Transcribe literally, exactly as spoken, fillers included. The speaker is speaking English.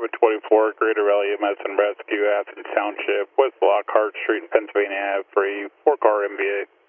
Bravo twenty-four, Greater Rally M S and Rescue, Athens Township, West Lockhart Street, Pennsylvania Ave, free, four car M V A.